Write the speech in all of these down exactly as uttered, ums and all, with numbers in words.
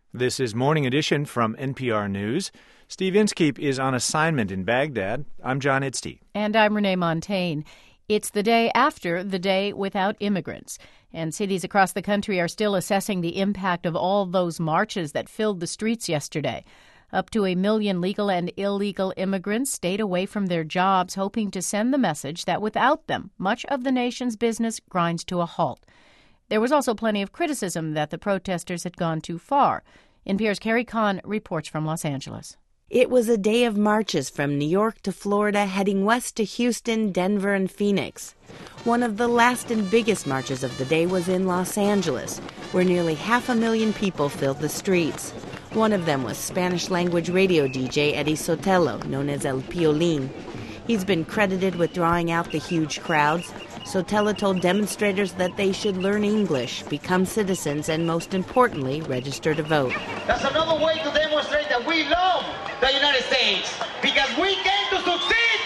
This is Morning Edition from N P R News. Steve Inskeep is on assignment in Baghdad. I'm John Itzty. And I'm Renee Montagne. It's the day after the day without immigrants, and cities across the country are still assessing the impact of all those marches that filled the streets yesterday. Up to a million legal and illegal immigrants stayed away from their jobs, hoping to send the message that without them, much of the nation's business grinds to a halt. There was also plenty of criticism that the protesters had gone too far. N P R's Carrie Kahn reports from Los Angeles. It was a day of marches from New York to Florida, heading west to Houston, Denver, and Phoenix. One of the last and biggest marches of the day was in Los Angeles, where nearly half a million people filled the streets. One of them was Spanish-language radio D J Eddie Sotelo, known as El Piolín. He's been credited with drawing out the huge crowds. Sotelo told demonstrators that they should learn English, become citizens, and most importantly, register to vote. That's another way to demonstrate that we love the United States, because we came to succeed.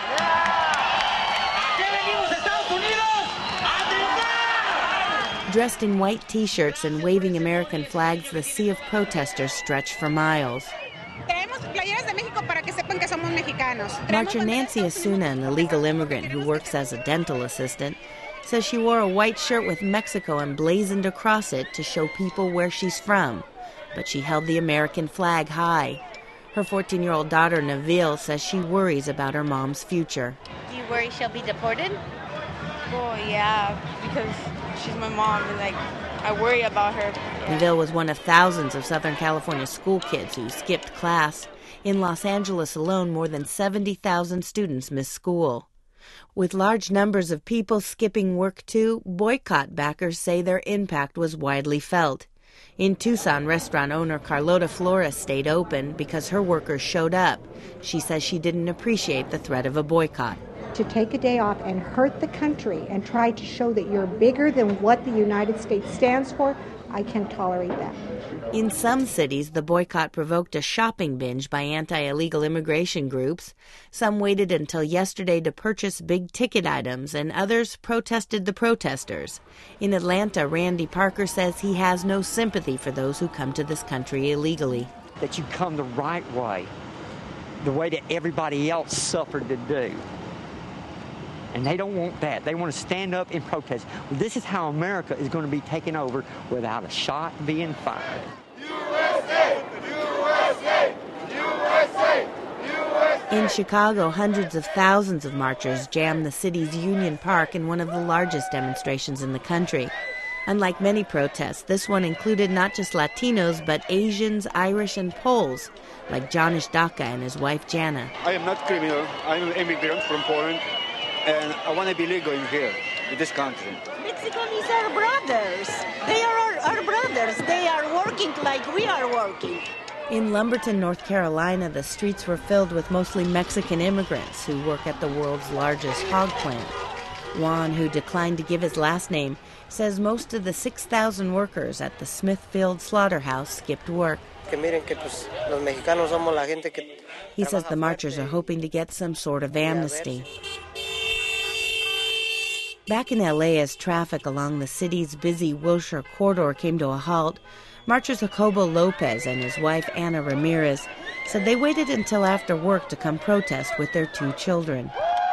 Dressed in white T-shirts and waving American flags, the sea of protesters stretched for miles. Marcher Nancy Osuna, an illegal immigrant who works as a dental assistant, says she wore a white shirt with Mexico emblazoned across it to show people where she's from, but she held the American flag high. Her fourteen-year-old daughter, Navil, says she worries about her mom's future. Do you worry she'll be deported? Oh, yeah, because she's my mom, and, like, I worry about her. Navil was one of thousands of Southern California school kids who skipped class. In Los Angeles alone, more than seventy thousand students missed school. With large numbers of people skipping work too, boycott backers say their impact was widely felt. In Tucson, restaurant owner Carlota Flores stayed open because her workers showed up. She says she didn't appreciate the threat of a boycott. To take a day off and hurt the country and try to show that you're bigger than what the United States stands for, I can't tolerate that. In some cities, the boycott provoked a shopping binge by anti-illegal immigration groups. Some waited until yesterday to purchase big-ticket items, and others protested the protesters. In Atlanta, Randy Parker says he has no sympathy for those who come to this country illegally. That you come the right way, the way that everybody else suffered to do. And they don't want that. They want to stand up and protest. Well, this is how America is going to be taken over without a shot being fired. U S A! U S A! U S A! U S A! In Chicago, hundreds of thousands of marchers jammed the city's Union Park in one of the largest demonstrations in the country. Unlike many protests, this one included not just Latinos, but Asians, Irish, and Poles, like Janusz Daka and his wife Jana. I am not criminal. I'm an immigrant from Poland. And I want to be legal in here, in this country. Mexico is our brothers. They are our, our brothers. They are working like we are working. In Lumberton, North Carolina, the streets were filled with mostly Mexican immigrants who work at the world's largest hog plant. Juan, who declined to give his last name, says most of the six thousand workers at the Smithfield slaughterhouse skipped work. He says the marchers are hoping to get some sort of amnesty. Back in L A, as traffic along the city's busy Wilshire corridor came to a halt, marchers Jacobo Lopez and his wife Ana Ramirez said they waited until after work to come protest with their two children.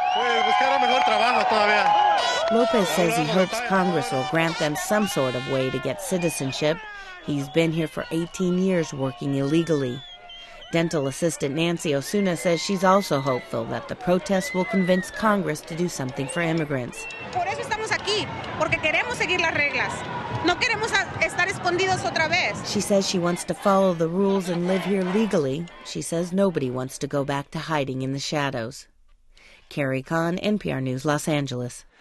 Lopez says he hopes Congress will grant them some sort of way to get citizenship. He's been here for eighteen years working illegally. Dental assistant Nancy Osuna says she's also hopeful that the protests will convince Congress to do something for immigrants. Por eso estamos aquí, porque queremos seguir las reglas. No queremos estar escondidos otra vez. She says she wants to follow the rules and live here legally. She says nobody wants to go back to hiding in the shadows. Carrie Kahn, N P R News, Los Angeles.